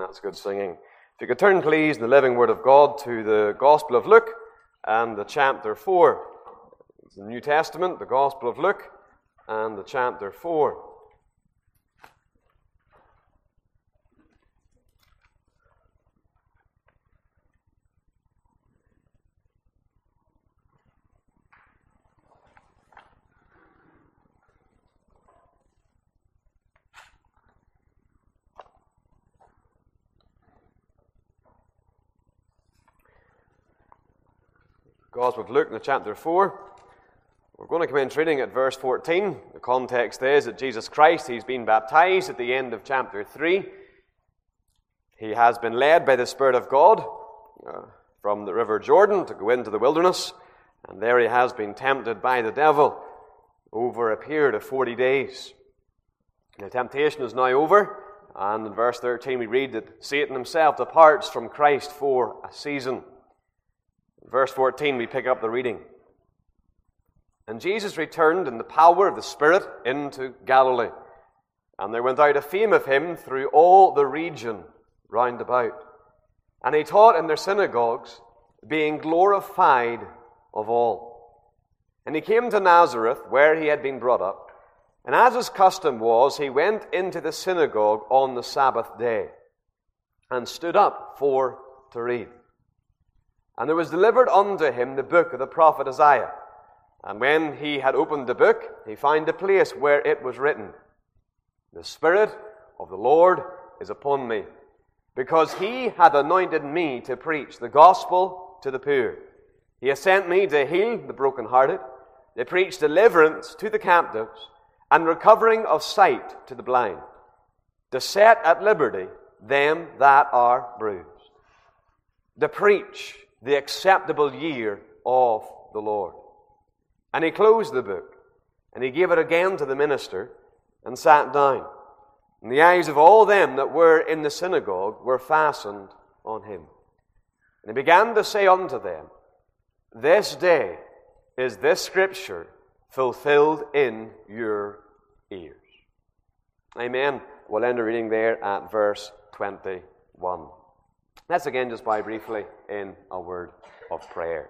That's good singing. If you could turn, please, in the living Word of God to the Gospel of Luke and the chapter 4. It's the New Testament, the Gospel of Luke and the chapter 4. Gospel of Luke in the chapter 4. We're going to commence reading at verse 14. The context is that Jesus Christ, he's been baptized at the end of chapter 3. He has been led by the Spirit of God from the river Jordan to go into the wilderness, and there he has been tempted by the devil over a period of 40 days. The temptation is now over, and in verse 13 we read that Satan himself departs from Christ for a season. Verse 14, we pick up the reading. And Jesus returned in the power of the Spirit into Galilee. And there went out a fame of him through all the region round about. And he taught in their synagogues, being glorified of all. And he came to Nazareth, where he had been brought up. And as his custom was, he went into the synagogue on the Sabbath day, and stood up to read. And there was delivered unto him the book of the prophet Isaiah. And when he had opened the book, he found the place where it was written, The Spirit of the Lord is upon me, because he hath anointed me to preach the gospel to the poor. He hath sent me to heal the brokenhearted, to preach deliverance to the captives, and recovering of sight to the blind, to set at liberty them that are bruised, to preach the acceptable year of the Lord. And he closed the book, and he gave it again to the minister, and sat down. And the eyes of all them that were in the synagogue were fastened on him. And he began to say unto them, This day is this scripture fulfilled in your ears. Amen. We'll end the reading there at verse 21. Let's again just bow briefly in a word of prayer.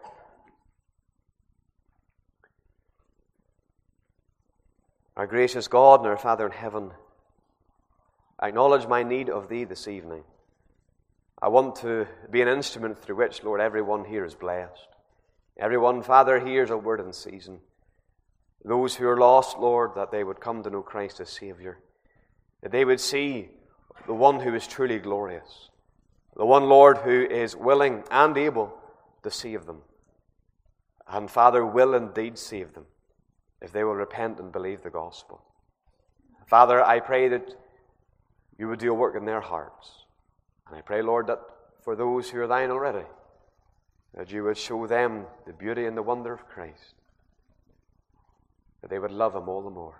Our gracious God and our Father in heaven, I acknowledge my need of Thee this evening. I want to be an instrument through which, Lord, everyone here is blessed. Everyone, Father, hears a word in season. Those who are lost, Lord, that they would come to know Christ as Savior. That they would see the one who is truly glorious. The one, Lord, who is willing and able to save them. And, Father, will indeed save them if they will repent and believe the gospel. Father, I pray that You would do a work in their hearts. And I pray, Lord, that for those who are Thine already, that You would show them the beauty and the wonder of Christ, that they would love Him all the more.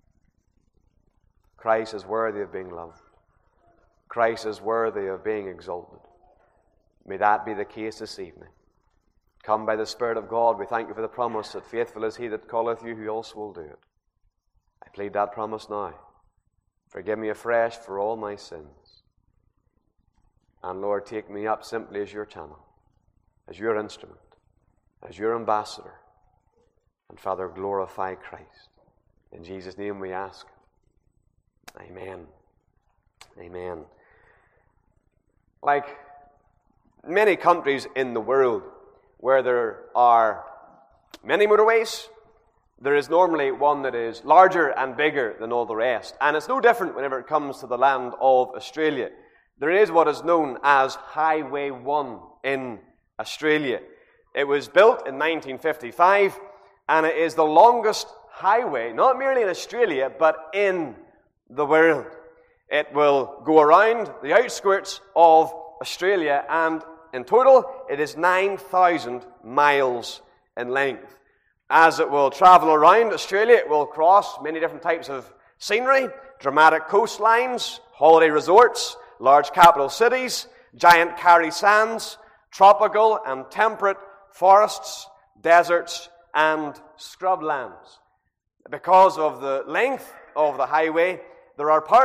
Christ is worthy of being loved. Christ is worthy of being exalted. May that be the case this evening. Come by the Spirit of God, we thank You for the promise that faithful is He that calleth You, who also will do it. I plead that promise now. Forgive me afresh for all my sins. And Lord, take me up simply as Your channel, as Your instrument, as Your ambassador. And Father, glorify Christ. In Jesus' name we ask. Amen. Amen. Like many countries in the world where there are many motorways, there is normally one that is larger and bigger than all the rest. And it's no different whenever it comes to the land of Australia. There is what is known as Highway 1 in Australia. It was built in 1955, and it is the longest highway, not merely in Australia, but in the world. It will go around the outskirts of Australia, and in total, it is 9,000 miles in length. As it will travel around Australia, it will cross many different types of scenery, dramatic coastlines, holiday resorts, large capital cities, giant Kari sands, tropical and temperate forests, deserts, and scrublands. Because of the length of the highway, there are parts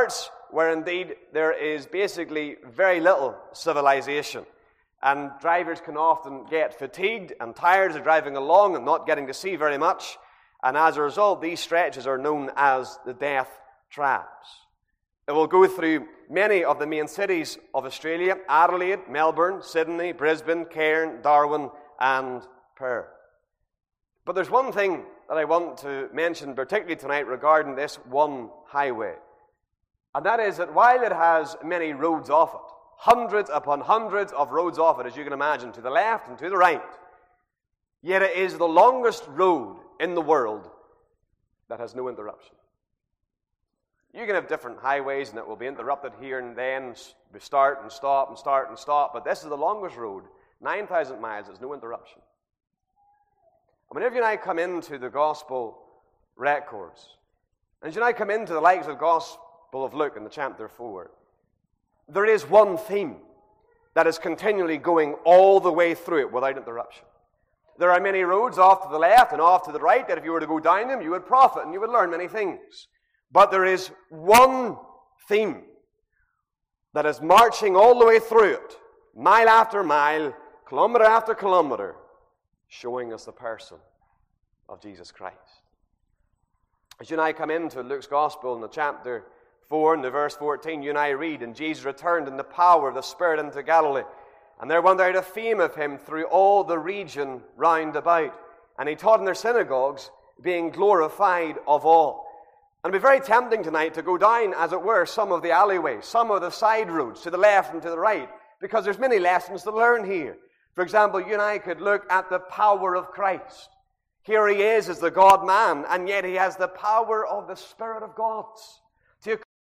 where indeed there is basically very little civilization. And drivers can often get fatigued and tired of driving along and not getting to see very much. And as a result, these stretches are known as the death traps. It will go through many of the main cities of Australia: Adelaide, Melbourne, Sydney, Brisbane, Cairn, Darwin, and Perth. But there's one thing that I want to mention particularly tonight regarding this one highway. And that is that while it has many roads off it, hundreds upon hundreds of roads off it, as you can imagine, to the left and to the right, yet it is the longest road in the world that has no interruption. You can have different highways and it will be interrupted here and then, start and stop and start and stop, but this is the longest road, 9,000 miles, there's no interruption. And whenever you and I come into the Gospel records, and you and I come into the likes of the Gospel of Luke in the chapter 4, there is one theme that is continually going all the way through it without interruption. There are many roads off to the left and off to the right that if you were to go down them, you would profit and you would learn many things. But there is one theme that is marching all the way through it, mile after mile, kilometer after kilometer, showing us the person of Jesus Christ. As you and I come into Luke's Gospel in the chapter 4 and the verse 14, you and I read, "And Jesus returned in the power of the Spirit into Galilee, and there went out a fame of him through all the region round about. And he taught in their synagogues, being glorified of all." And it'd be very tempting tonight to go down, as it were, some of the alleyways, some of the side roads, to the left and to the right, because there's many lessons to learn here. For example, you and I could look at the power of Christ. Here he is as the God-man, and yet he has the power of the Spirit of God. To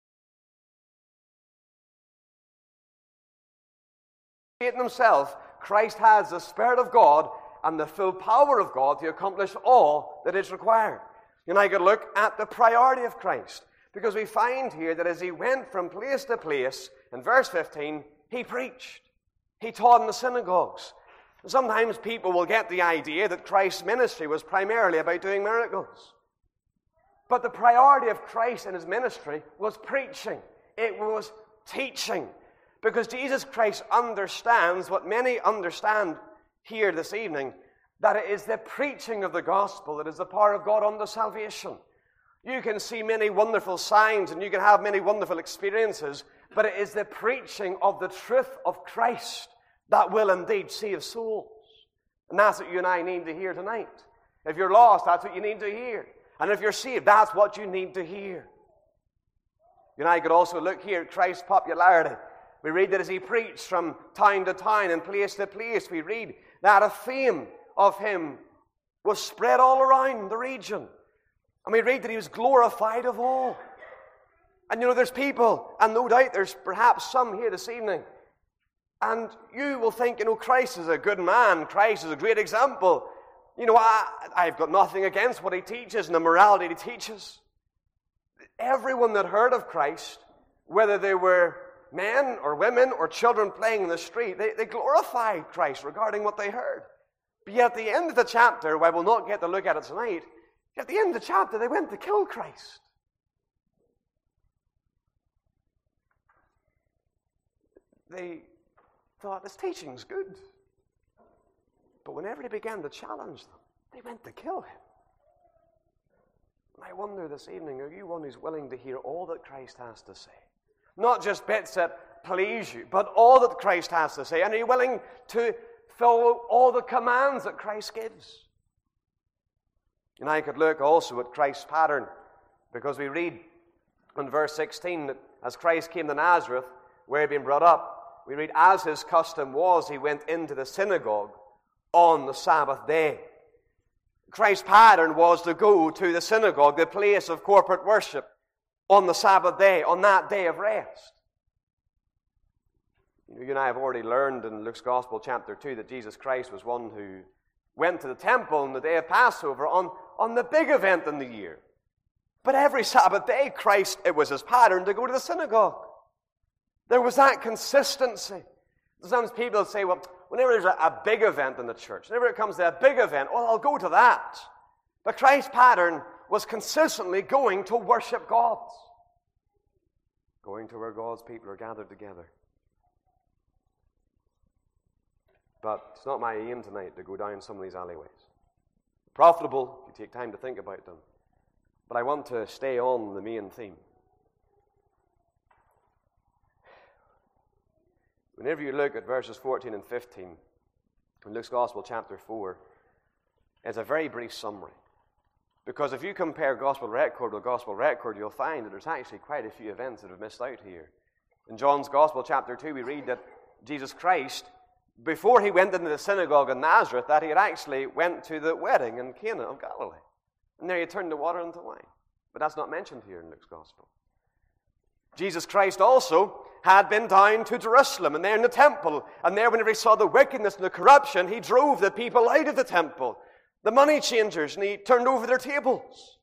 in himself, Christ has the Spirit of God and the full power of God to accomplish all that is required. And I could look at the priority of Christ, because we find here that as he went from place to place, in verse 15, he preached. He taught in the synagogues. Sometimes people will get the idea that Christ's ministry was primarily about doing miracles. But the priority of Christ in his ministry was preaching. It was teaching. Because Jesus Christ understands what many understand here this evening, that it is the preaching of the gospel that is the power of God unto salvation. You can see many wonderful signs and you can have many wonderful experiences, but it is the preaching of the truth of Christ that will indeed save souls. And that's what you and I need to hear tonight. If you're lost, that's what you need to hear. And if you're saved, that's what you need to hear. You and I could also look here at Christ's popularity. We read that as he preached from town to town and place to place, we read that a fame of him was spread all around the region. And we read that he was glorified of all. And you know, there's people, and no doubt there's perhaps some here this evening, and you will think, you know, Christ is a good man, Christ is a great example. You know, I've got nothing against what he teaches and the morality he teaches. Everyone that heard of Christ, whether they were men or women or children playing in the street, they glorified Christ regarding what they heard. But yet at the end of the chapter, while we'll not get to look at it tonight, at the end of the chapter they went to kill Christ. They thought, this teaching's good. But whenever he began to challenge them, they went to kill him. And I wonder this evening, are you one who's willing to hear all that Christ has to say? Not just bits that please you, but all that Christ has to say. And are you willing to follow all the commands that Christ gives? And I could look also at Christ's pattern, because we read in verse 16 that as Christ came to Nazareth, where he had been brought up, we read, as his custom was, he went into the synagogue on the Sabbath day. Christ's pattern was to go to the synagogue, the place of corporate worship, on the Sabbath day, on that day of rest. You and I have already learned in Luke's Gospel, chapter 2, that Jesus Christ was one who went to the temple on the day of Passover, on the big event in the year. But every Sabbath day, Christ, it was his pattern to go to the synagogue. There was that consistency. Sometimes people say, well, whenever there's a big event in the church, whenever it comes to a big event, well, I'll go to that. But Christ's pattern was consistently going to worship God. going to where God's people are gathered together. But it's not my aim tonight to go down some of these alleyways. Profitable if you take time to think about them. But I want to stay on the main theme. Whenever you look at verses 14 and 15 in Luke's Gospel, chapter 4, it's a very brief summary. Because if you compare Gospel record with Gospel record, you'll find that there's actually quite a few events that have missed out here. In John's Gospel, chapter 2, we read that Jesus Christ, before he went into the synagogue in Nazareth, that he had actually went to the wedding in Cana of Galilee. And there he turned the water into wine. But that's not mentioned here in Luke's Gospel. Jesus Christ also had been down to Jerusalem, and there in the temple. And there, whenever he saw the wickedness and the corruption, he drove the people out of the temple, the money changers, and he turned over their tables.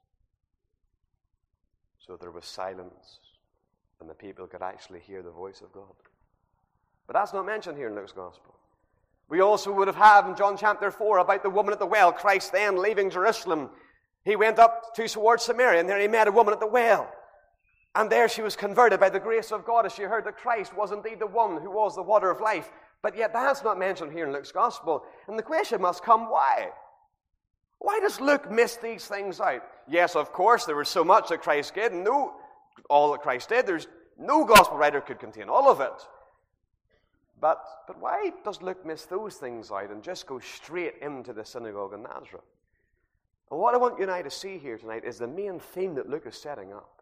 So there was silence, and the people could actually hear the voice of God. But that's not mentioned here in Luke's Gospel. We also would have had in John chapter 4 about the woman at the well. Christ then, leaving Jerusalem, he went up towards Samaria, and there he met a woman at the well. And there she was converted by the grace of God as she heard that Christ was indeed the one who was the water of life. But yet that's not mentioned here in Luke's Gospel. And the question must come, why? Why does Luke miss these things out? Yes, of course, there was so much that Christ did. All that Christ did, there's no Gospel writer could contain all of it. But why does Luke miss those things out and just go straight into the synagogue in Nazareth? And what I want you and I to see here tonight is the main theme that Luke is setting up.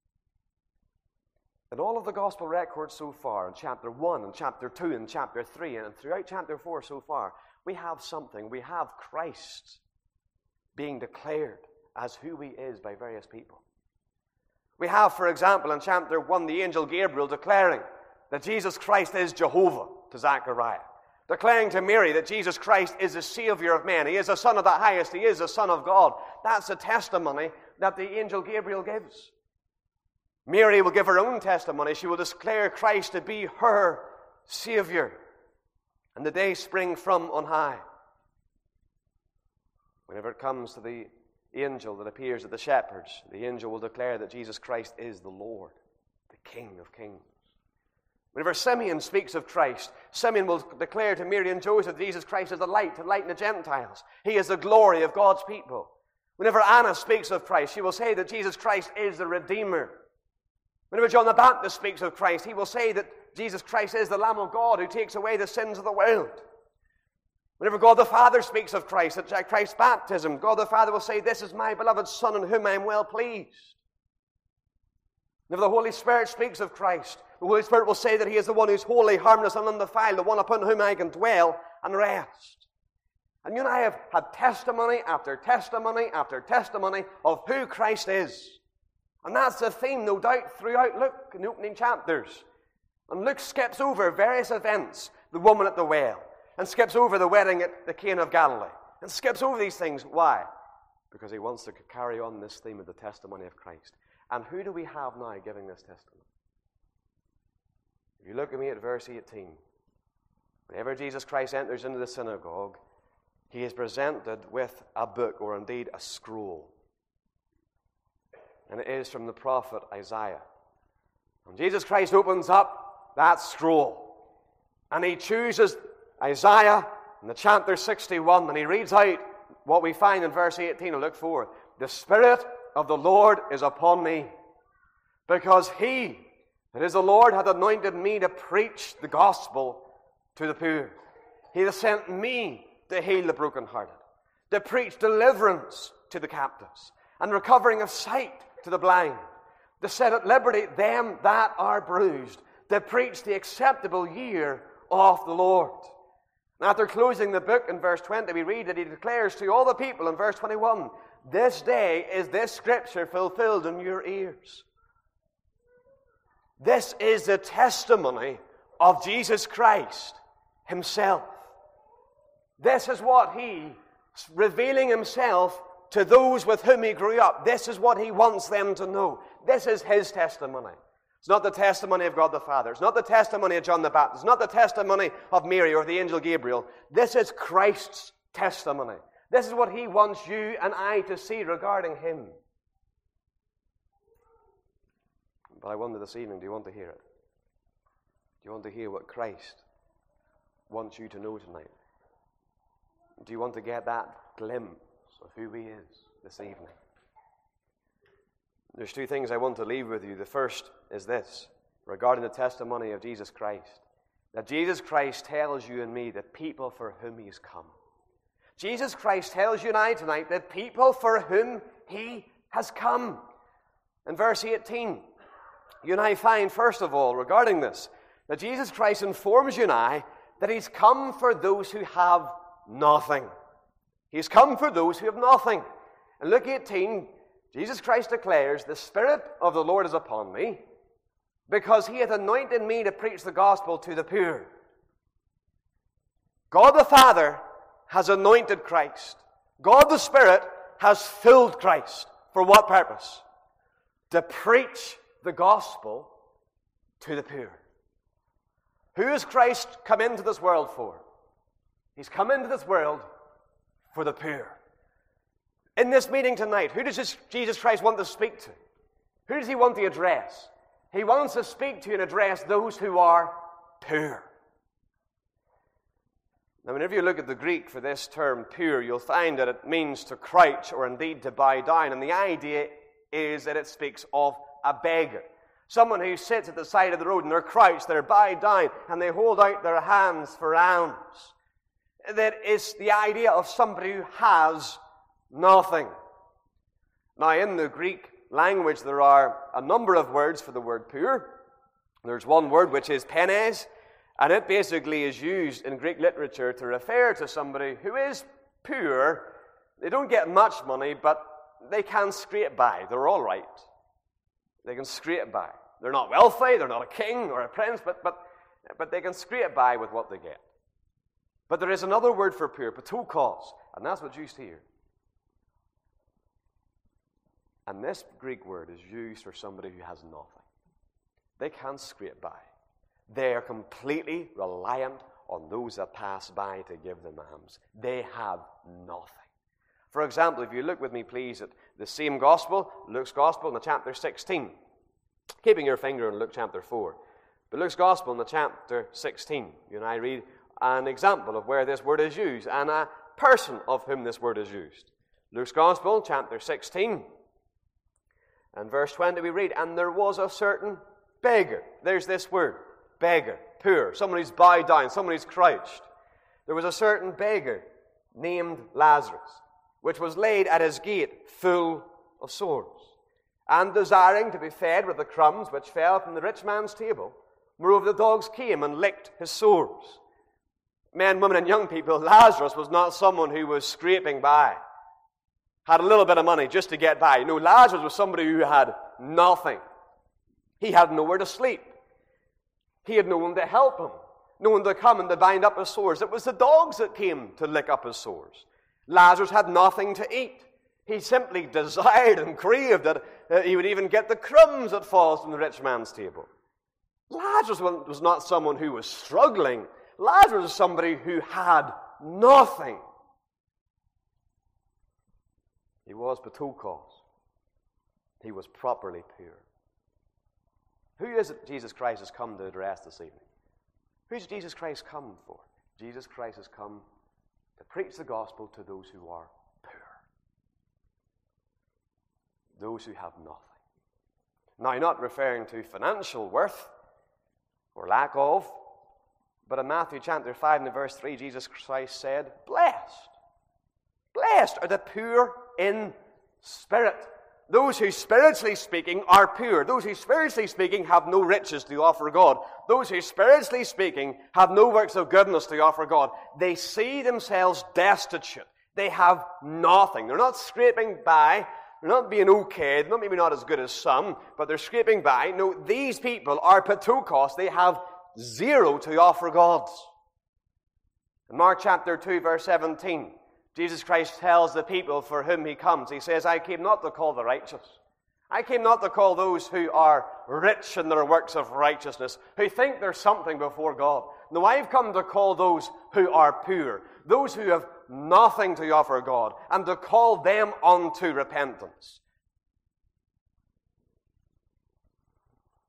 In all of the Gospel records so far, in chapter 1, and chapter 2, and chapter 3, and throughout chapter 4 so far, we have something. We have Christ being declared as who he is by various people. We have, for example, in chapter 1, the angel Gabriel declaring that Jesus Christ is Jehovah to Zechariah, declaring to Mary that Jesus Christ is the Savior of men. He is the Son of the highest. He is the Son of God. That's the testimony that the angel Gabriel gives. Mary will give her own testimony. She will declare Christ to be her Savior. And the day spring from on high. Whenever it comes to the angel that appears to the shepherds, the angel will declare that Jesus Christ is the Lord, the King of kings. Whenever Simeon speaks of Christ, Simeon will declare to Mary and Joseph that Jesus Christ is the light to lighten the Gentiles. He is the glory of God's people. Whenever Anna speaks of Christ, she will say that Jesus Christ is the Redeemer. Whenever John the Baptist speaks of Christ, he will say that Jesus Christ is the Lamb of God who takes away the sins of the world. Whenever God the Father speaks of Christ, at Christ's baptism, God the Father will say, "This is my beloved Son in whom I am well pleased." Whenever the Holy Spirit speaks of Christ, the Holy Spirit will say that he is the one who is holy, harmless, and undefiled, the one upon whom I can dwell and rest. And you and I have had testimony after testimony after testimony of who Christ is. And that's the theme, no doubt, throughout Luke in the opening chapters. And Luke skips over various events, the woman at the well, and skips over the wedding at the Cana of Galilee, and skips over these things. Why? Because he wants to carry on this theme of the testimony of Christ. And who do we have now giving this testimony? If you look at me at verse 18, whenever Jesus Christ enters into the synagogue, he is presented with a book, or indeed a scroll. And it is from the prophet Isaiah. And Jesus Christ opens up that scroll. And he chooses Isaiah in the chapter 61. And he reads out what we find in verse 18. And look forward. "The Spirit of the Lord is upon me, because he, that is the Lord, hath anointed me to preach the gospel to the poor. He hath sent me to heal the brokenhearted, to preach deliverance to the captives, and recovering of sight to the blind, to set at liberty them that are bruised, to preach the acceptable year of the Lord." And after closing the book in verse 20, we read that he declares to all the people in verse 21, "This day is this scripture fulfilled in your ears." This is the testimony of Jesus Christ himself. This is what he, revealing himself to those with whom he grew up, this is what he wants them to know. This is his testimony. It's not the testimony of God the Father. It's not the testimony of John the Baptist. It's not the testimony of Mary or the angel Gabriel. This is Christ's testimony. This is what he wants you and I to see regarding him. But I wonder this evening, do you want to hear it? Do you want to hear what Christ wants you to know tonight? Do you want to get that glimpse of who He is this evening? There's two things I want to leave with you. The first is this, regarding the testimony of Jesus Christ. That Jesus Christ tells you and me the people for whom He has come. Jesus Christ tells you and I tonight the people for whom He has come. In verse 18, you and I find, first of all, regarding this, that Jesus Christ informs you and I that He's come for those who have nothing. He's come for those who have nothing. In Luke 18, Jesus Christ declares, "The Spirit of the Lord is upon me, because He hath anointed me to preach the gospel to the poor." God the Father has anointed Christ. God the Spirit has filled Christ. For what purpose? To preach the gospel to the poor. Who has Christ come into this world for? He's come into this world for the poor. In this meeting tonight, who does Jesus Christ want to speak to? Who does He want to address? He wants to speak to and address those who are poor. Now, whenever you look at the Greek for this term, poor, you'll find that it means to crouch or indeed to bow down. And the idea is that it speaks of a beggar. Someone who sits at the side of the road and they're crouched, they're bowed down, and they hold out their hands for alms. That is the idea of somebody who has nothing. Now, in the Greek language, there are a number of words for the word poor. There's one word which is penes, and it basically is used in Greek literature to refer to somebody who is poor. They don't get much money, but they can scrape by. They're all right. They can scrape by. They're not wealthy, they're not a king or a prince, but they can scrape by with what they get. But there is another word for poor, patokos, and that's what's used here. And this Greek word is used for somebody who has nothing. They can't scrape by. They are completely reliant on those that pass by to give them alms. They have nothing. For example, if you look with me, please, at the same gospel, Luke's gospel in the chapter 16. Keeping your finger on Luke chapter 4. But Luke's gospel in the chapter 16, you and I read an example of where this word is used and a person of whom this word is used. Luke's gospel, chapter 16. And verse 20 we read, "And there was a certain beggar." There's this word, beggar, poor. Someone who's bowed down, someone who's crouched. There was a certain beggar named Lazarus, which was laid at his gate full of sores, and desiring to be fed with the crumbs which fell from the rich man's table. Moreover, the dogs came and licked his sores. Men, women, and young people, Lazarus was not someone who was scraping by, had a little bit of money just to get by. No, Lazarus was somebody who had nothing. He had nowhere to sleep. He had no one to help him, no one to come and to bind up his sores. It was the dogs that came to lick up his sores. Lazarus had nothing to eat. He simply desired and craved that he would even get the crumbs that falls from the rich man's table. Lazarus was not someone who was struggling. Lazarus was somebody who had nothing. He was patokos. He was properly poor. Who is it Jesus Christ has come to address this evening? Who's Jesus Christ come for? Jesus Christ has come to preach the gospel to those who are poor. Those who have nothing. Now, not referring to financial worth or lack of, but in Matthew chapter 5 and verse 3, Jesus Christ said, Blessed are the poor in spirit. Those who, spiritually speaking, are poor. Those who, spiritually speaking, have no riches to offer God. Those who, spiritually speaking, have no works of goodness to offer God. They see themselves destitute. They have nothing. They're not scraping by. They're not being okay. They're maybe not as good as some, but they're scraping by. No, these people are patokos. They have zero to offer God. In Mark chapter 2, verse 17, Jesus Christ tells the people for whom He comes. He says, I came not to call the righteous. I came not to call those who are rich in their works of righteousness, who think there's something before God. No, I've come to call those who are poor, those who have nothing to offer God, and to call them unto repentance.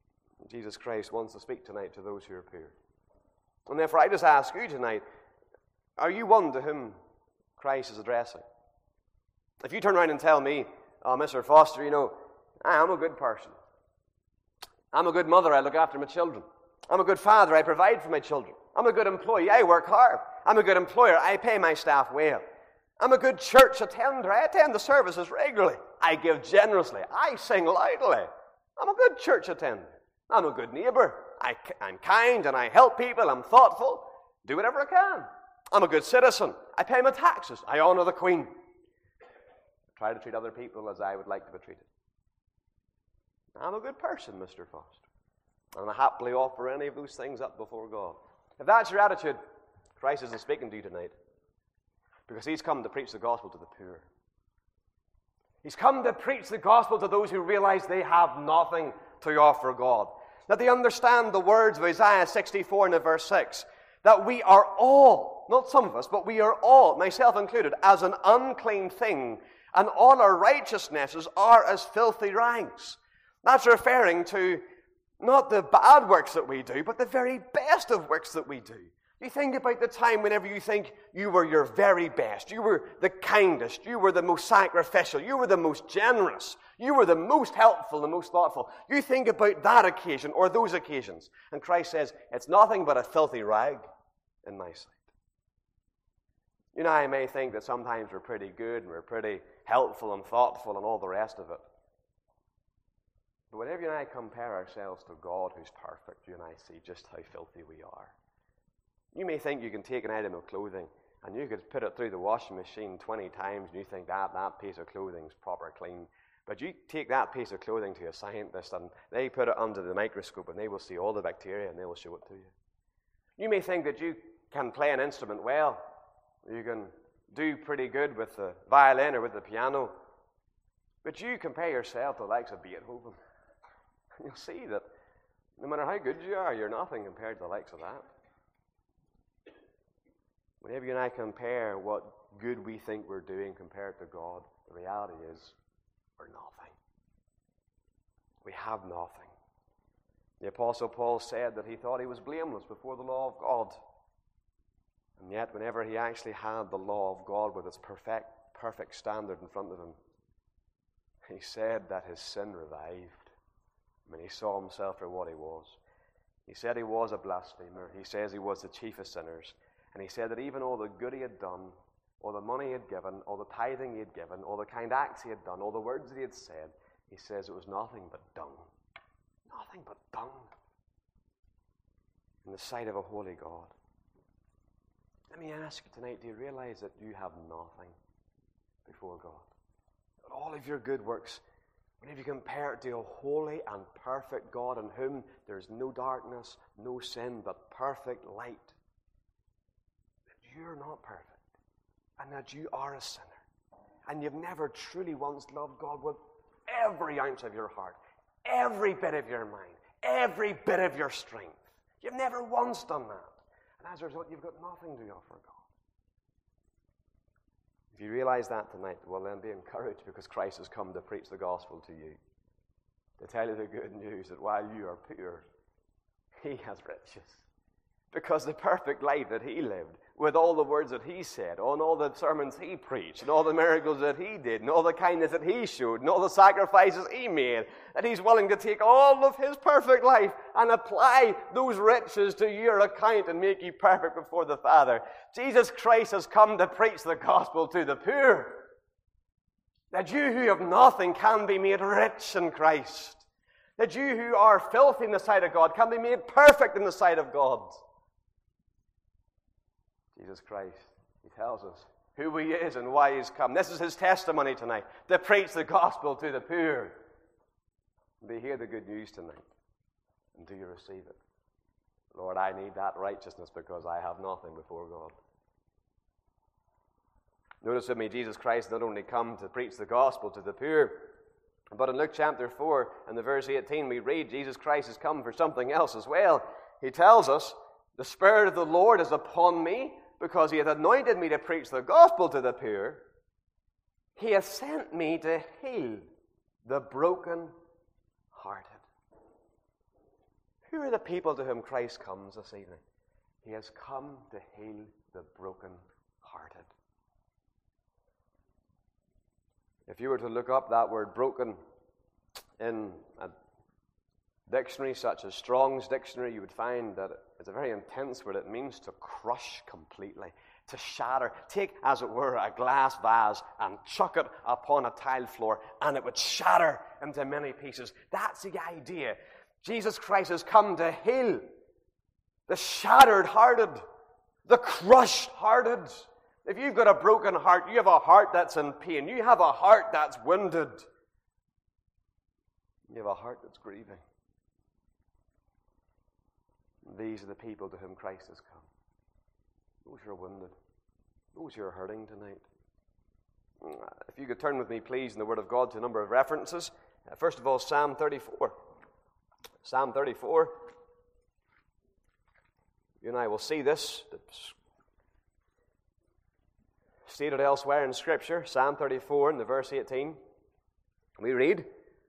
Jesus Christ wants to speak tonight to those who are poor. And therefore, I just ask you tonight, are you one to whom Christ is addressing? If you turn around and tell me, oh, Mr. Foster, I'm a good person. I'm a good mother, I look after my children. I'm a good father, I provide for my children. I'm a good employee, I work hard. I'm a good employer, I pay my staff well. I'm a good church attender, I attend the services regularly. I give generously, I sing loudly. I'm a good church attender. I'm a good neighbor. I'm kind and I help people, I'm thoughtful, do whatever I can. I'm a good citizen, I pay my taxes, I honor the Queen. I try to treat other people as I would like to be treated. I'm a good person, Mr. Foster. And I happily offer any of those things up before God. If that's your attitude, Christ isn't speaking to you tonight. Because He's come to preach the gospel to the poor. He's come to preach the gospel to those who realize they have nothing to offer God. That they understand the words of Isaiah 64 and verse 6. That we are all, not some of us, but we are all, myself included, as an unclean thing. And all our righteousnesses are as filthy rags. That's referring to not the bad works that we do, but the very best of works that we do. You think about the time whenever you think you were your very best, you were the kindest, you were the most sacrificial, you were the most generous, you were the most helpful, the most thoughtful. You think about that occasion or those occasions, and Christ says, it's nothing but a filthy rag in my sight. I may think that sometimes we're pretty good and we're pretty helpful and thoughtful and all the rest of it. But whenever you and I compare ourselves to God who's perfect, you and I see just how filthy we are. You may think you can take an item of clothing and you could put it through the washing machine 20 times and you think that piece of clothing is proper clean. But you take that piece of clothing to a scientist and they put it under the microscope and they will see all the bacteria and they will show it to you. You may think that you can play an instrument well. You can do pretty good with the violin or with the piano. But you compare yourself to the likes of Beethoven. You'll see that no matter how good you are, you're nothing compared to the likes of that. Whenever you and I compare what good we think we're doing compared to God, the reality is we're nothing. We have nothing. The Apostle Paul said that he thought he was blameless before the law of God. And yet, whenever he actually had the law of God with its perfect standard in front of him, he said that his sin revived when he saw himself for what he was. He said he was a blasphemer. He says he was the chief of sinners. And he said that even all the good he had done, all the money he had given, all the tithing he had given, all the kind acts he had done, all the words that he had said, he says it was nothing but dung. Nothing but dung in the sight of a holy God. Let me ask you tonight, do you realize that you have nothing before God? That all of your good works, whenever you compare it to a holy and perfect God in whom there is no darkness, no sin, but perfect light, that you're not perfect and that you are a sinner and you've never truly once loved God with every ounce of your heart, every bit of your mind, every bit of your strength. You've never once done that. And as a result, you've got nothing to offer God. If you realize that tonight, well, then be encouraged because Christ has come to preach the gospel to you, to tell you the good news that while you are poor, He has riches. Because the perfect life that He lived, with all the words that He said, and all the sermons He preached, and all the miracles that He did, and all the kindness that He showed, and all the sacrifices He made, that He's willing to take all of His perfect life and apply those riches to your account and make you perfect before the Father. Jesus Christ has come to preach the gospel to the poor. That you who have nothing can be made rich in Christ. That you who are filthy in the sight of God can be made perfect in the sight of God. Jesus Christ, He tells us who He is and why He's come. This is His testimony tonight, to preach the gospel to the poor. Do you hear the good news tonight? And do you receive it? Lord, I need that righteousness because I have nothing before God. Notice with me, Jesus Christ not only come to preach the gospel to the poor, but in Luke chapter 4 and the verse 18 we read, Jesus Christ has come for something else as well. He tells us, the Spirit of the Lord is upon me, because He hath anointed me to preach the gospel to the poor. He hath sent me to heal the broken-hearted. Who are the people to whom Christ comes this evening? He has come to heal the broken-hearted. If you were to look up that word broken in a dictionary such as Strong's Dictionary, you would find that it's a very intense word. It means to crush completely, to shatter. Take, as it were, a glass vase and chuck it upon a tile floor, and it would shatter into many pieces. That's the idea. Jesus Christ has come to heal the shattered-hearted, the crushed-hearted. If you've got a broken heart, you have a heart that's in pain. You have a heart that's wounded. You have a heart that's grieving. These are the people to whom Christ has come. Those who are wounded. Those who are hurting tonight. If you could turn with me, please, in the Word of God to a number of references. First of all, Psalm 34. Psalm 34. You and I will see this. It's stated elsewhere in Scripture. Psalm 34 in the verse 18. We read,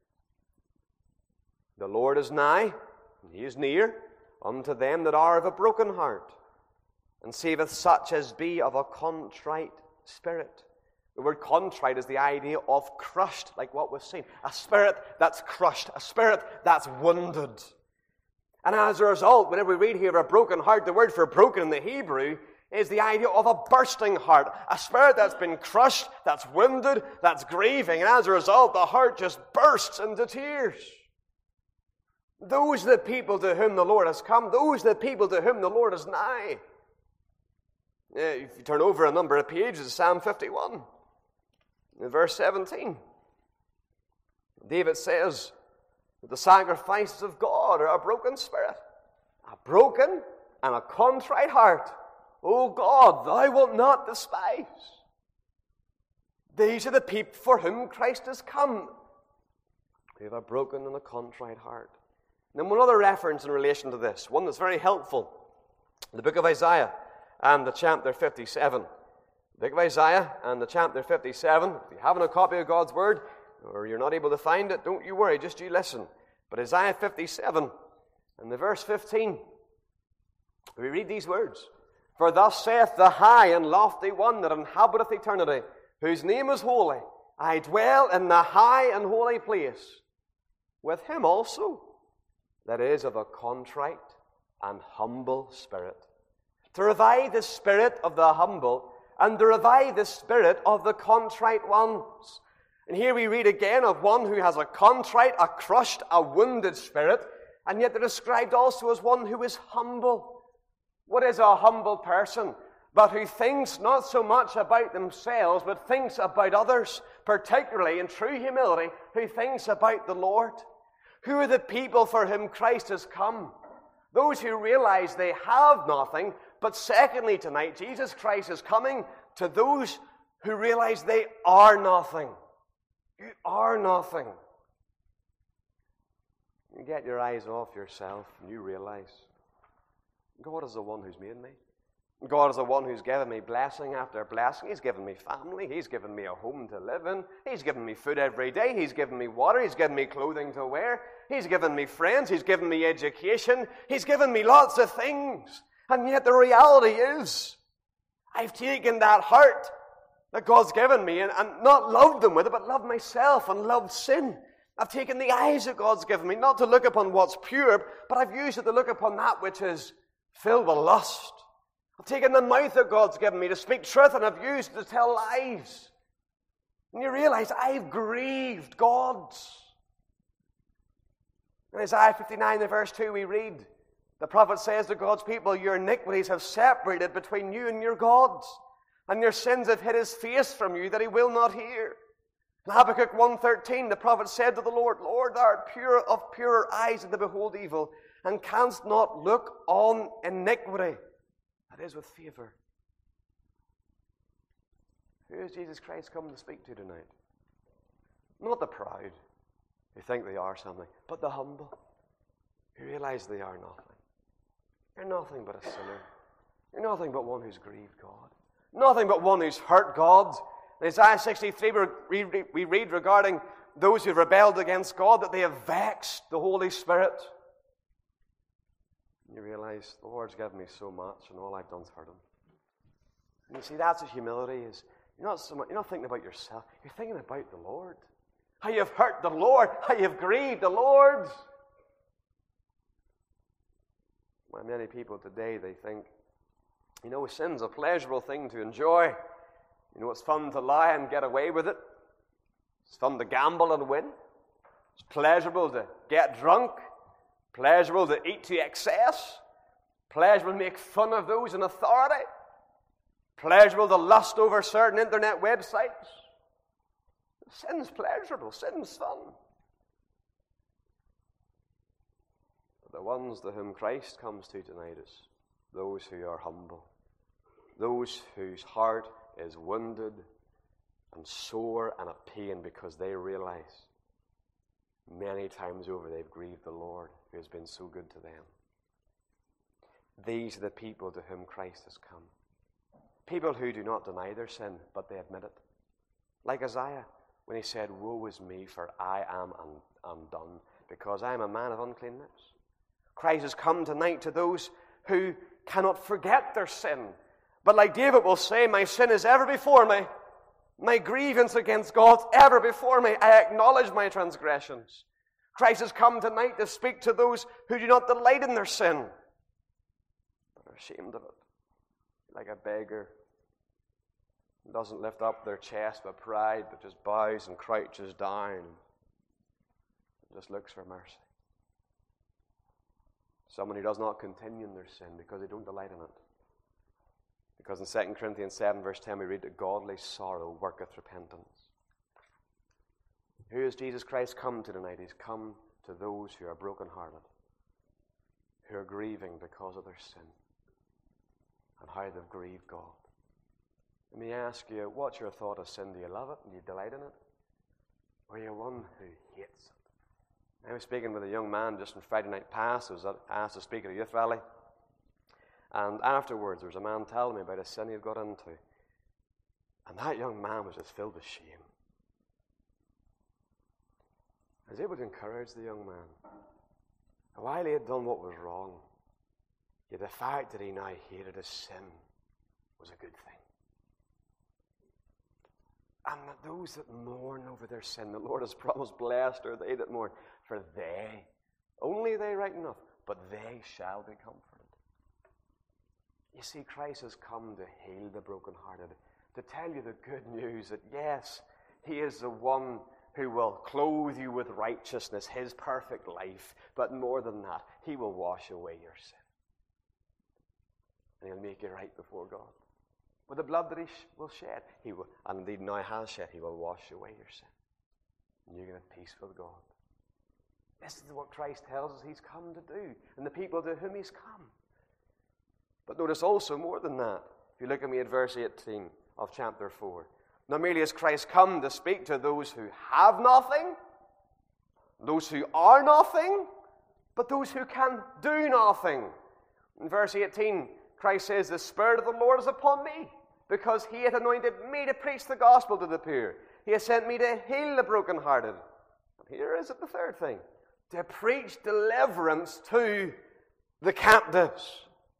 "The Lord is nigh, and He is near, unto them that are of a broken heart, and saveth such as be of a contrite spirit." The word contrite is the idea of crushed, like what we've seen. A spirit that's crushed, a spirit that's wounded. And as a result, whenever we read here of a broken heart, the word for broken in the Hebrew is the idea of a bursting heart. A spirit that's been crushed, that's wounded, that's grieving. And as a result, the heart just bursts into tears. Those are the people to whom the Lord has come. Those are the people to whom the Lord is nigh. If you turn over a number of pages, Psalm 51, in verse 17, David says that the sacrifices of God are a broken spirit, a broken and a contrite heart. O God, thou wilt not despise. These are the people for whom Christ has come. We have a broken and a contrite heart. Then one other reference in relation to this, one that's very helpful, the book of Isaiah and the chapter 57. The book of Isaiah and the chapter 57. If you haven't a copy of God's Word, or you're not able to find it, don't you worry, just you listen. But Isaiah 57 and the verse 15, we read these words. "For thus saith the high and lofty one that inhabiteth eternity, whose name is holy. I dwell in the high and holy place, with him also that is of a contrite and humble spirit." To revive the spirit of the humble and to revive the spirit of the contrite ones. And here we read again of one who has a contrite, a crushed, a wounded spirit, and yet they're described also as one who is humble. What is a humble person? But who thinks not so much about themselves, but thinks about others, particularly in true humility, who thinks about the Lord. Who are the people for whom Christ has come? Those who realize they have nothing, but secondly tonight, Jesus Christ is coming to those who realize they are nothing. You are nothing. You get your eyes off yourself and you realize God is the one who's made me. God is the one who's given me blessing after blessing. He's given me family. He's given me a home to live in. He's given me food every day. He's given me water. He's given me clothing to wear. He's given me friends. He's given me education. He's given me lots of things. And yet the reality is, I've taken that heart that God's given me and not loved Him with it, but loved myself and loved sin. I've taken the eyes that God's given me, not to look upon what's pure, but I've used it to look upon that which is filled with lust. I've taken the mouth that God's given me to speak truth, and I've used it to tell lies. And you realize I've grieved God. In Isaiah 59, in verse 2, we read, the prophet says to God's people, "Your iniquities have separated between you and your God, and your sins have hid His face from you, that He will not hear." In Habakkuk 1:13, the prophet said to the Lord, "Lord, thou art pure of purer eyes than to behold evil, and canst not look on iniquity." That is with favor. Who is Jesus Christ come to speak to tonight? Not the proud, who think they are something, but the humble, who realize they are nothing. You're nothing but a sinner. You're nothing but one who's grieved God. Nothing but one who's hurt God. In Isaiah 63, we read regarding those who rebelled against God that they have vexed the Holy Spirit. You realize the Lord's given me so much and all I've done's hurt him. And you see, that's what humility is. You're not thinking about yourself. You're thinking about the Lord. How you've hurt the Lord. How you've grieved the Lord. Why many people today, they think, sin's a pleasurable thing to enjoy. It's fun to lie and get away with it. It's fun to gamble and win. It's pleasurable to get drunk. Pleasurable to eat to excess. Pleasurable to make fun of those in authority. Pleasurable to lust over certain internet websites. Sin's pleasurable. Sin's fun. But the ones to whom Christ comes to tonight is those who are humble. Those whose heart is wounded and sore and at pain because they realize many times over they've grieved the Lord who has been so good to them. These are the people to whom Christ has come. People who do not deny their sin, but they admit it. Like Isaiah, when he said, "Woe is me, for I am undone, because I am a man of unclean lips." Christ has come tonight to those who cannot forget their sin. But like David will say, "My sin is ever before me. My grievance against God is ever before me. I acknowledge my transgressions." Christ has come tonight to speak to those who do not delight in their sin, but are ashamed of it. Like a beggar who doesn't lift up their chest with pride, but just bows and crouches down and just looks for mercy. Someone who does not continue in their sin because they don't delight in it. Because in 2 Corinthians 7 verse 10 we read that godly sorrow worketh repentance. Who has Jesus Christ come to tonight? He's come to those who are brokenhearted, who are grieving because of their sin and how they've grieved God. Let me ask you, what's your thought of sin? Do you love it and do you delight in it? Or are you one who hates it? I was speaking with a young man just on Friday night past. I was asked to speak at a youth rally. And afterwards, there was a man telling me about a sin he had got into. And that young man was just filled with shame. I was able to encourage the young man. And while he had done what was wrong, yet the fact that he now hated his sin was a good thing. And that those that mourn over their sin, the Lord has promised, blessed are they that mourn, for they, only they right enough, but they shall be comforted. You see, Christ has come to heal the brokenhearted, to tell you the good news that yes, He is the one who will clothe you with righteousness, His perfect life, but more than that, He will wash away your sin. And He'll make you right before God. With the blood that He will shed, He will, and indeed now has shed, He will wash away your sin. And you're going to have peace with God. This is what Christ tells us He's come to do, and the people to whom He's come. But notice also more than that. If you look at me at verse 18 of chapter 4. Not merely has Christ come to speak to those who have nothing, those who are nothing, but those who can do nothing. In verse 18, Christ says, "The Spirit of the Lord is upon me, because He hath anointed me to preach the gospel to the poor. He has sent me to heal the brokenhearted." And here is it, the third thing, to preach deliverance to the captives.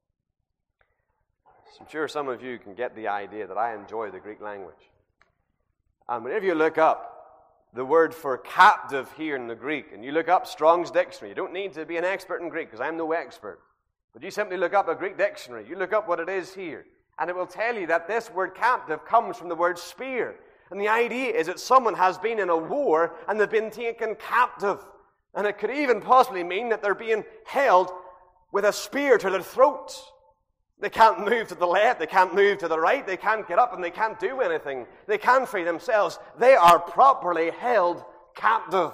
I'm sure some of you can get the idea that I enjoy the Greek language. And whenever you look up the word for captive here in the Greek, and you look up Strong's Dictionary, you don't need to be an expert in Greek, because I'm no expert. But you simply look up a Greek dictionary, you look up what it is here, and it will tell you that this word captive comes from the word spear. And the idea is that someone has been in a war and they've been taken captive. And it could even possibly mean that they're being held with a spear to their throats. They can't move to the left, they can't move to the right, they can't get up and they can't do anything. They can't free themselves. They are properly held captive.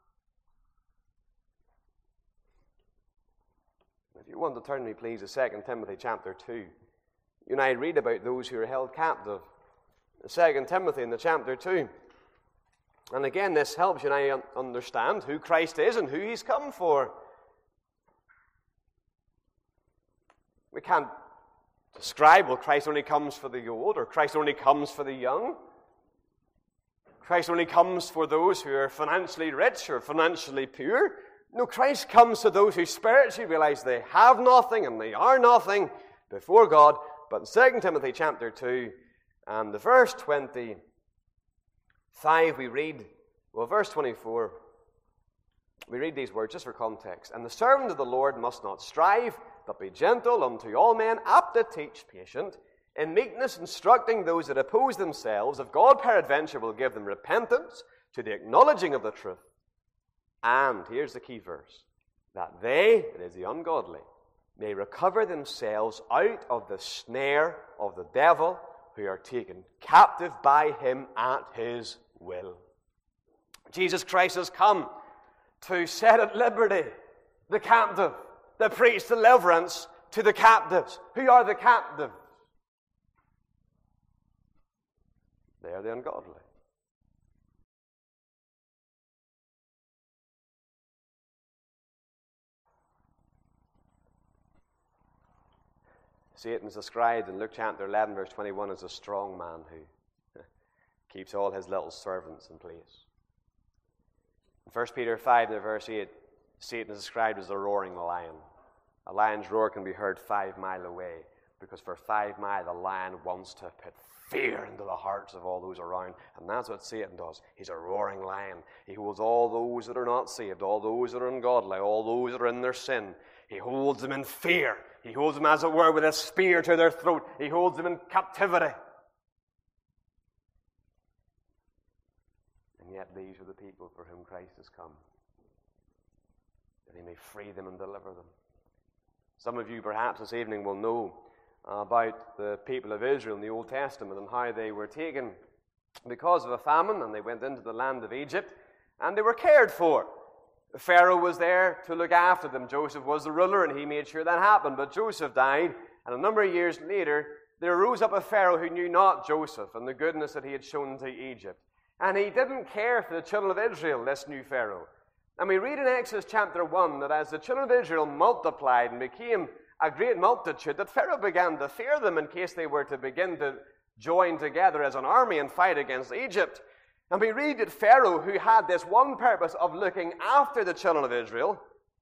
If you want to turn me, please, to 2 Timothy chapter 2. You and I read about those who are held captive. 2 Timothy in the chapter 2. And again, this helps you and I understand who Christ is and who He's come for. We can't describe, well, Christ only comes for the old, or Christ only comes for the young. Christ only comes for those who are financially rich or financially poor. No, Christ comes to those who spiritually realize they have nothing and they are nothing before God. But in 2 Timothy chapter 2 and the verse 25, we read, verse 24, we read these words just for context. And the servant of the Lord must not strive, but be gentle unto all men, apt to teach, patient, in meekness instructing those that oppose themselves, if God peradventure will give them repentance to the acknowledging of the truth. And, here's the key verse, that they, that is the ungodly, may recover themselves out of the snare of the devil, who are taken captive by him at his will. Jesus Christ has come to set at liberty the captive, to preach deliverance to the captives. Who are the captives? They are the ungodly. Satan is described in Luke chapter 11, verse 21, as a strong man who keeps all his little servants in place. In 1 Peter 5, verse 8, Satan is described as a roaring lion. A lion's roar can be heard 5 miles away, because for 5 miles the lion wants to put fear into the hearts of all those around. And that's what Satan does. He's a roaring lion. He holds all those that are not saved, all those that are ungodly, all those that are in their sin. He holds them in fear. He holds them, as it were, with a spear to their throat. He holds them in captivity. And yet these are the people for whom Christ has come, that he may free them and deliver them. Some of you perhaps this evening will know about the people of Israel in the Old Testament and how they were taken because of a famine, and they went into the land of Egypt, and they were cared for. Pharaoh was there to look after them. Joseph was the ruler, and he made sure that happened. But Joseph died, and a number of years later, there rose up a Pharaoh who knew not Joseph and the goodness that he had shown to Egypt. And he didn't care for the children of Israel, this new Pharaoh. And we read in Exodus chapter 1 that as the children of Israel multiplied and became a great multitude, that Pharaoh began to fear them in case they were to begin to join together as an army and fight against Egypt. And we read that Pharaoh, who had this one purpose of looking after the children of Israel,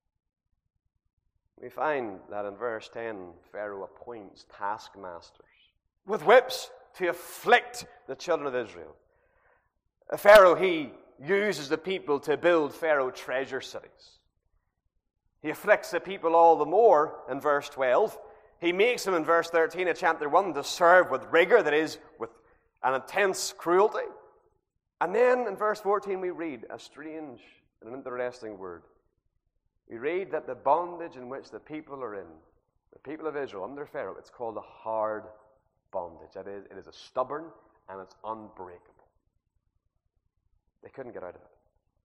we find that in verse 10, Pharaoh appoints taskmasters with whips to afflict the children of Israel. Pharaoh, he uses the people to build Pharaoh treasure cities. He afflicts the people all the more in verse 12. He makes them in verse 13 of chapter 1 to serve with rigor, that is, with an intense cruelty. And then in verse 14 we read a strange and an interesting word. We read that the bondage in which the people are in, the people of Israel under Pharaoh, it's called a hard bondage. That is, it is a stubborn and it's unbreakable. They couldn't get out of it.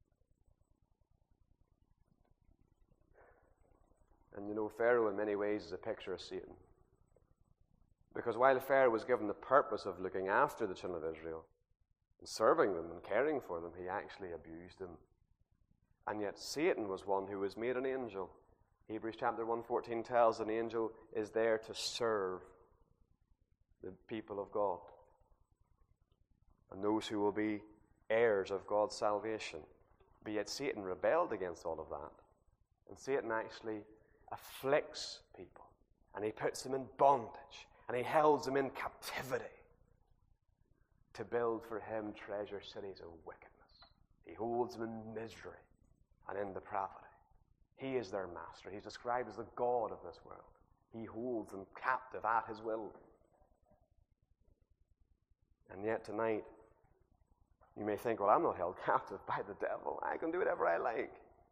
And you know, Pharaoh in many ways is a picture of Satan. Because while Pharaoh was given the purpose of looking after the children of Israel, and serving them and caring for them, he actually abused them. And yet Satan was one who was made an angel. Hebrews chapter 1:14 tells an angel is there to serve the people of God and those who will be heirs of God's salvation. But yet Satan rebelled against all of that. And Satan actually afflicts people. And he puts them in bondage. And he holds them in captivity to build for him treasure cities of wickedness. He holds them in misery and in depravity. He is their master. He's described as the God of this world. He holds them captive at his will. And yet tonight, you may think, well, I'm not held captive by the devil. I can do whatever I like.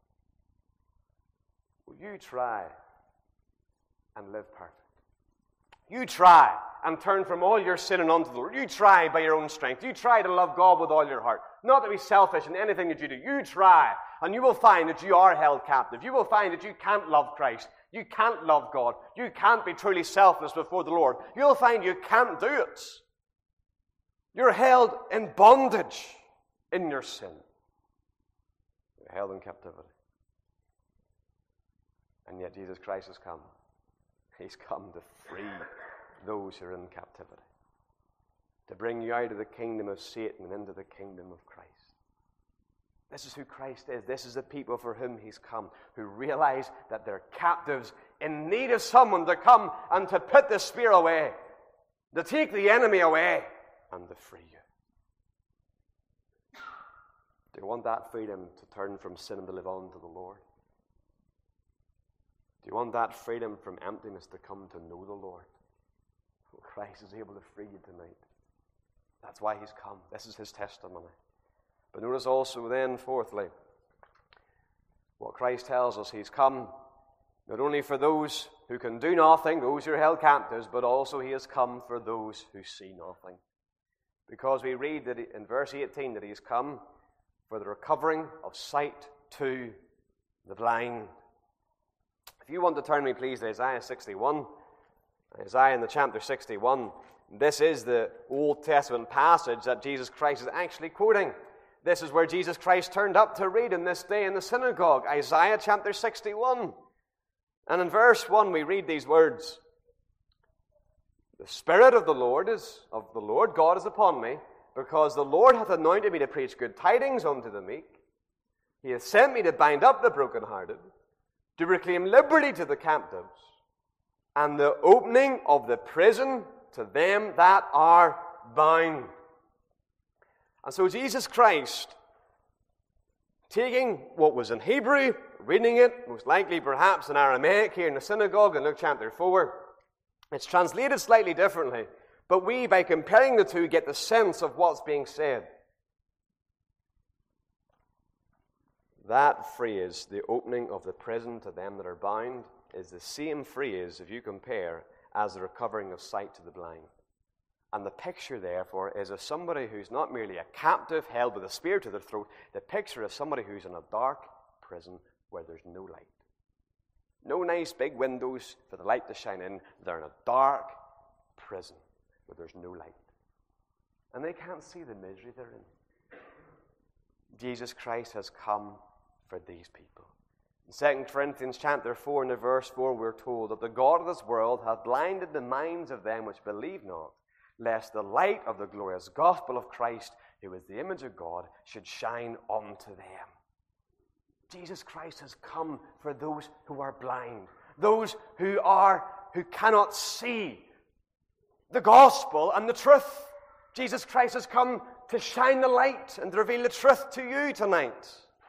Well, you try and live perfect. You try and turn from all your sin and unto the Lord. You try by your own strength. You try to love God with all your heart. Not to be selfish in anything that you do. You try, and you will find that you are held captive. You will find that you can't love Christ. You can't love God. You can't be truly selfless before the Lord. You'll find you can't do it. You're held in bondage in your sin. You're held in captivity. And yet Jesus Christ has come. He's come to free those who are in captivity, to bring you out of the kingdom of Satan and into the kingdom of Christ. This is who Christ is. This is the people for whom he's come, who realize that they're captives in need of someone to come and to put the spear away, to take the enemy away, and to free you. Do you want that freedom to turn from sin and to live on to the Lord? Do you want that freedom from emptiness to come to know the Lord? Well, Christ is able to free you tonight. That's why he's come. This is his testimony. But notice also then, fourthly, what Christ tells us. He's come not only for those who can do nothing, those who are held captives, but also he has come for those who see nothing. Because we read that in verse 18 that he has come for the recovering of sight to the blind. If you want to turn me, please, to Isaiah 61. Isaiah in the chapter 61. This is the Old Testament passage that Jesus Christ is actually quoting. This is where Jesus Christ turned up to read in this day in the synagogue. Isaiah chapter 61. And in verse 1 we read these words. The Spirit of the Lord God is upon me, because the Lord hath anointed me to preach good tidings unto the meek. He hath sent me to bind up the brokenhearted, to proclaim liberty to the captives, and the opening of the prison to them that are bound. And so Jesus Christ, taking what was in Hebrew, reading it, most likely perhaps in Aramaic here in the synagogue in Luke chapter 4, it's translated slightly differently, but we, by comparing the two, get the sense of what's being said. That phrase, the opening of the prison to them that are bound, is the same phrase, if you compare, as the recovering of sight to the blind. And the picture, therefore, is of somebody who's not merely a captive held with a spear to their throat. The picture is somebody who's in a dark prison where there's no light. No nice big windows for the light to shine in. They're in a dark prison where there's no light. And they can't see the misery they're in. Jesus Christ has come for these people. In 2 Corinthians chapter 4 and verse 4, we're told that the God of this world hath blinded the minds of them which believe not, lest the light of the glorious gospel of Christ, who is the image of God, should shine unto them. Jesus Christ has come for those who are blind, those who cannot see the gospel and the truth. Jesus Christ has come to shine the light and to reveal the truth to you tonight.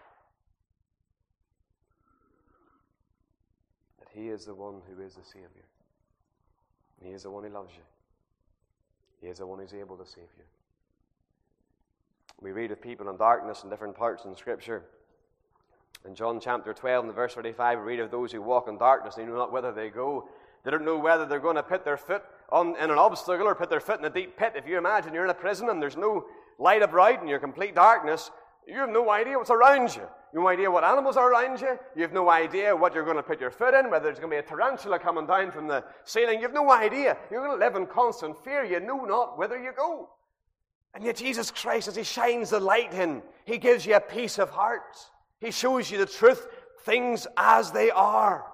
That he is the one who is the Savior. He is the one who loves you. He is the one who's able to save you. We read of people in darkness in different parts in Scripture. In John chapter 12 and verse 35, we read of those who walk in darkness, and they know not whither they go. They don't know whether they're going to put their foot in an obstacle or put their foot in a deep pit. If you imagine you're in a prison and there's no light about and you're complete darkness, you have no idea what's around you. You have no idea what animals are around you. You have no idea what you're going to put your foot in, whether there's going to be a tarantula coming down from the ceiling. You have no idea. You're going to live in constant fear. You know not whither you go. And yet Jesus Christ, as he shines the light in, he gives you a peace of heart. He shows you the truth, things as they are.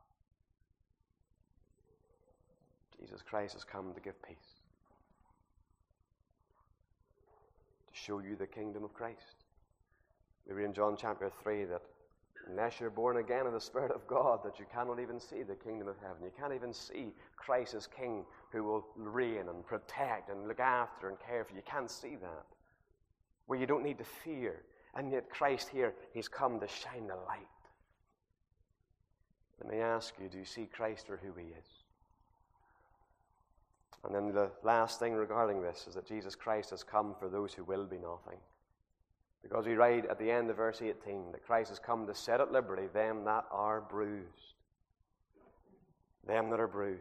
Jesus Christ has come to give peace. To show you the kingdom of Christ. We read in John chapter 3 that unless you're born again of the Spirit of God, that you cannot even see the kingdom of heaven. You can't even see Christ as King who will reign and protect and look after and care for you. You can't see that. Where you don't need to fear. And yet Christ here, he's come to shine the light. Let me ask you, do you see Christ for who he is? And then the last thing regarding this is that Jesus Christ has come for those who will be nothing. Because we read at the end of verse 18 that Christ has come to set at liberty them that are bruised. Them that are bruised.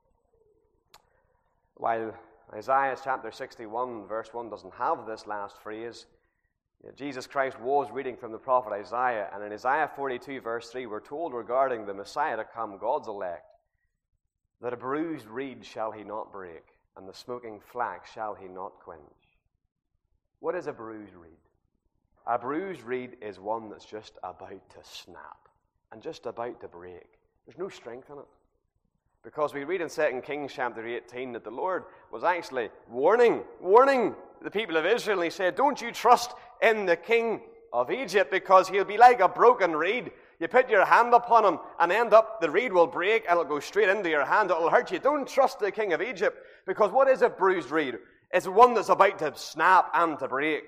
While Isaiah chapter 61 verse 1 doesn't have this last phrase, Jesus Christ was reading from the prophet Isaiah, and in Isaiah 42 verse 3 we're told regarding the Messiah to come, God's elect, that a bruised reed shall he not break, and the smoking flax shall he not quench. What is a bruised reed? A bruised reed is one that's just about to snap and just about to break. There's no strength in it. Because we read in 2 Kings chapter 18 that the Lord was actually warning the people of Israel. And he said, don't you trust in the king of Egypt, because he'll be like a broken reed. You put your hand upon him and end up, the reed will break and it'll go straight into your hand. It'll hurt you. Don't trust the king of Egypt, because what is a bruised reed? It's one that's about to snap and to break.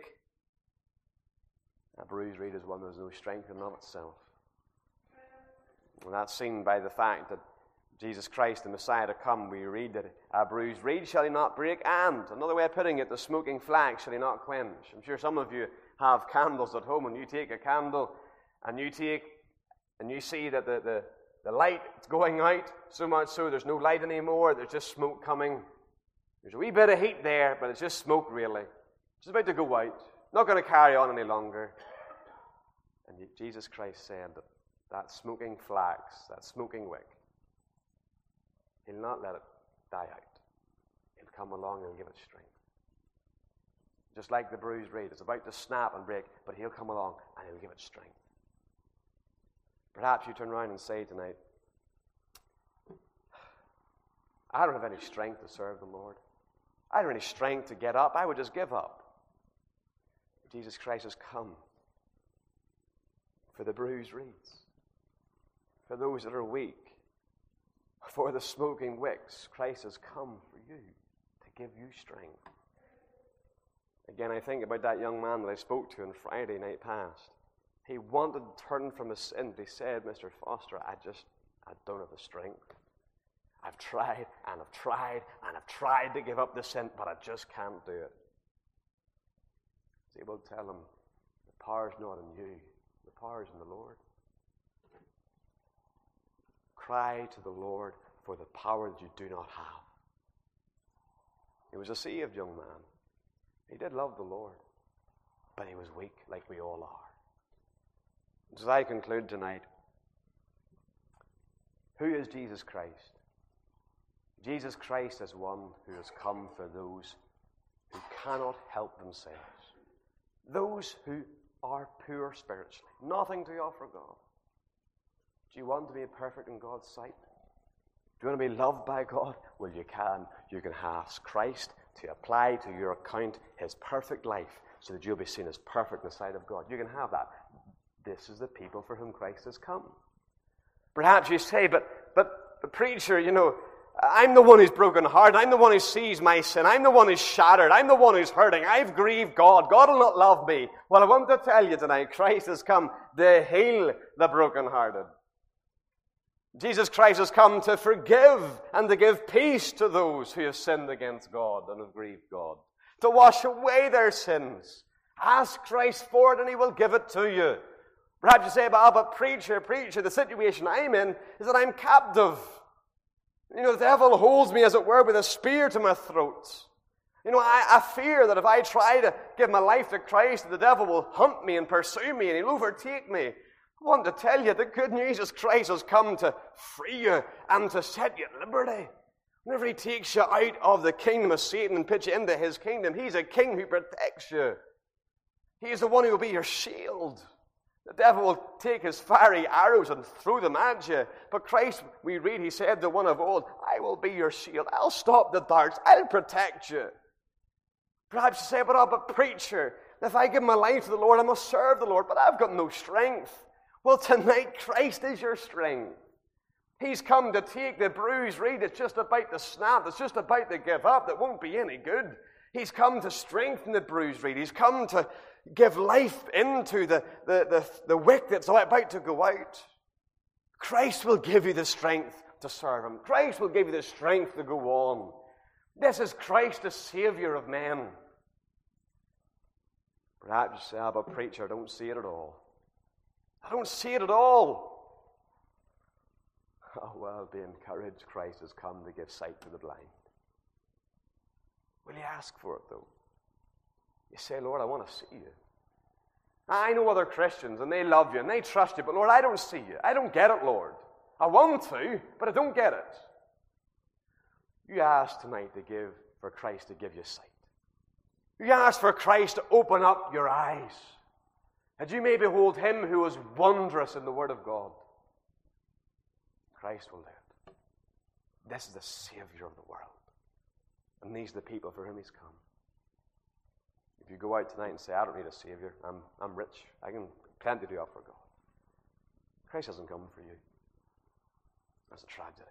A bruised reed is one that has no strength in and of itself. And that's seen by the fact that Jesus Christ, the Messiah to come, we read that a bruised reed shall he not break, and, another way of putting it, the smoking flax shall he not quench. I'm sure some of you have candles at home, and you take a candle, and you see that the light is going out, so much so there's no light anymore, there's just smoke coming. There's a wee bit of heat there, but it's just smoke really. It's about to go out. Not going to carry on any longer. And Jesus Christ said that smoking flax, that smoking wick, he'll not let it die out. He'll come along and give it strength. Just like the bruised reed, it's about to snap and break, but he'll come along and he'll give it strength. Perhaps you turn around and say tonight, I don't have any strength to serve the Lord. I don't have any strength to get up. I would just give up. Jesus Christ has come for the bruised reeds, for those that are weak, for the smoking wicks. Christ has come for you to give you strength. Again, I think about that young man that I spoke to on Friday night past. He wanted to turn from his sin, but he said, Mr. Foster, I don't have the strength. I've tried and I've tried and I've tried to give up the sin, but I just can't do it. I was able to tell him, the power's not in you, the power's in the Lord. Cry to the Lord for the power that you do not have. He was a saved young man. He did love the Lord, but he was weak like we all are. As I conclude tonight, who is Jesus Christ? Jesus Christ is one who has come for those who cannot help themselves. Those who are poor spiritually, nothing to offer God. Do you want to be perfect in God's sight? Do you want to be loved by God? Well, you can. You can ask Christ to apply to your account his perfect life so that you'll be seen as perfect in the sight of God. You can have that. This is the people for whom Christ has come. Perhaps you say, but preacher, you know, I'm the one who's broken hearted. I'm the one who sees my sin. I'm the one who's shattered. I'm the one who's hurting. I've grieved God. God will not love me. Well, I want to tell you tonight, Christ has come to heal the brokenhearted. Jesus Christ has come to forgive and to give peace to those who have sinned against God and have grieved God. To wash away their sins. Ask Christ for it and he will give it to you. Perhaps you say, but preacher, the situation I'm in is that I'm captive. You know, the devil holds me, as it were, with a spear to my throat. You know, I fear that if I try to give my life to Christ, the devil will hunt me and pursue me and he'll overtake me. I want to tell you, the good news is Christ has come to free you and to set you at liberty. Whenever he takes you out of the kingdom of Satan and puts you into his kingdom, he's a king who protects you. He's the one who will be your shield. The devil will take his fiery arrows and throw them at you. But Christ, we read, he said to one of old, I will be your shield. I'll stop the darts. I'll protect you. Perhaps you say, but preacher, if I give my life to the Lord, I must serve the Lord, but I've got no strength. Well, tonight, Christ is your strength. He's come to take the bruised reed that's just about to snap, that's just about to give up, that won't be any good. He's come to strengthen the bruised reed. He's come to give life into the wick that's about to go out. Christ will give you the strength to serve him. Christ will give you the strength to go on. This is Christ, the Savior of men. Perhaps you say, but preacher, I don't see it at all. I don't see it at all. Oh, well, be encouraged. Christ has come to give sight to the blind. Will you ask for it, though? You say, Lord, I want to see you. I know other Christians, and they love you, and they trust you, but Lord, I don't see you. I don't get it, Lord. I want to, but I don't get it. You ask tonight for Christ to give you sight. You ask for Christ to open up your eyes, that you may behold him who is wondrous in the Word of God. Christ will do it. This is the Savior of the world. And these are the people for whom he's come. If you go out tonight and say, I don't need a Savior, I'm rich, I can plenty do up for God. Christ hasn't come for you. That's a tragedy.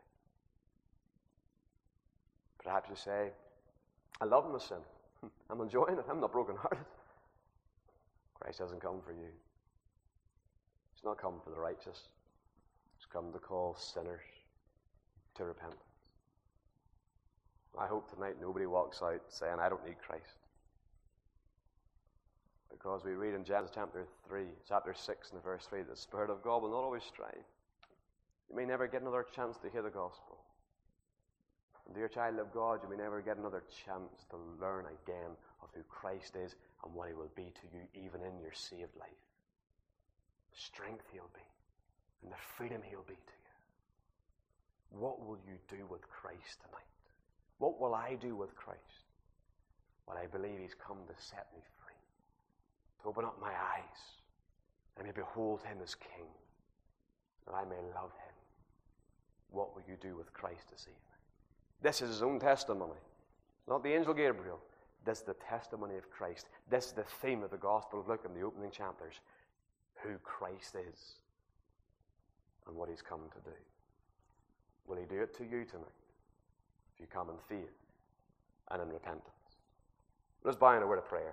Perhaps you say, I love my sin. I'm enjoying it. I'm not broken-hearted. Christ hasn't come for you. He's not come for the righteous. He's come to call sinners to repentance. I hope tonight nobody walks out saying, I don't need Christ. Because we read in Genesis chapter 6 and verse 3, the Spirit of God will not always strive. You may never get another chance to hear the gospel. And dear child of God, you may never get another chance to learn again of who Christ is and what He will be to you even in your saved life. The strength He'll be and the freedom He'll be to you. What will you do with Christ tonight? What will I do with Christ? Well, I believe He's come to set me free, to open up my eyes, and I may behold Him as King, that I may love Him. What will you do with Christ this evening? This is His own testimony, not the angel Gabriel. This is the testimony of Christ. This is the theme of the Gospel of Luke in the opening chapters. Who Christ is and what He's come to do. Will He do it to you tonight? If you come in faith and in repentance. Let's bow in a word of prayer.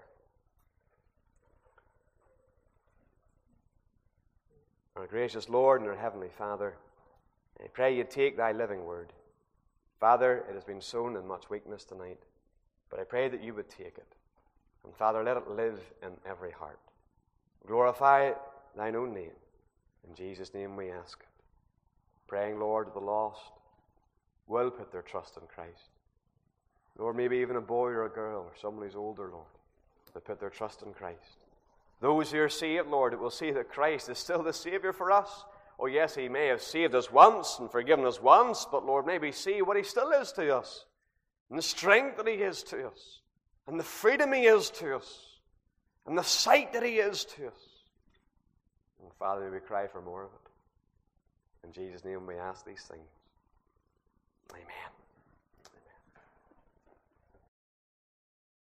Our gracious Lord and our Heavenly Father, I pray You take Thy living word. Father, it has been sown in much weakness tonight, but I pray that You would take it. And Father, let it live in every heart. Glorify Thine own name. In Jesus' name we ask it. Praying, Lord, the lost will put their trust in Christ. Lord, maybe even a boy or a girl or someone who's older, Lord, that put their trust in Christ. Those who are saved, Lord, that will see that Christ is still the Savior for us. Oh, yes, He may have saved us once and forgiven us once, but Lord, maybe see what He still is to us, and the strength that He is to us, and the freedom He is to us, and the sight that He is to us. And Father, we cry for more of it. In Jesus' name we ask these things. Amen.